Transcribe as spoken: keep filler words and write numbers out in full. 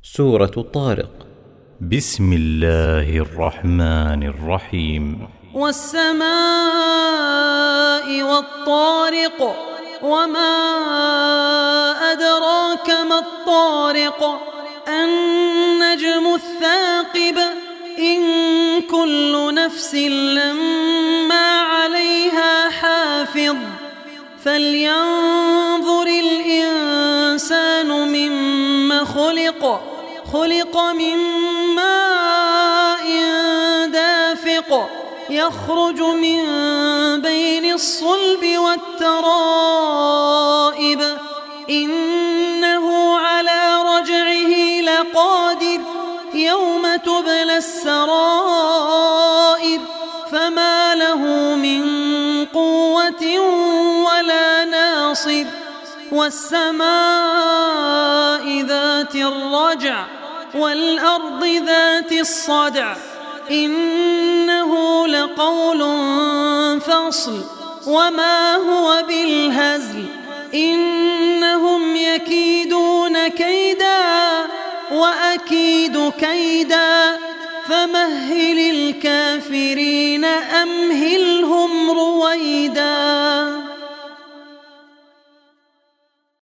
سورة طارق. بسم الله الرحمن الرحيم. والسماء والطارق، وما أدراك ما الطارق، النجم الثاقب، إن كل نفس لما عليها حافظ، فلينظر الإنسان مما خلق خلق من ماء دافق، يخرج من بين الصلب والترائب، إنه على رجعه لقادر، يوم تبلى السرائر، فما له من قوة ولا ناصر. والسماء ذات الرجع، والأرض ذات الصدع، إنه لقول فصل، وما هو بالهزل، إنهم يكيدون كيدا وأكيد كيدا، فمهل الكافرين أمهل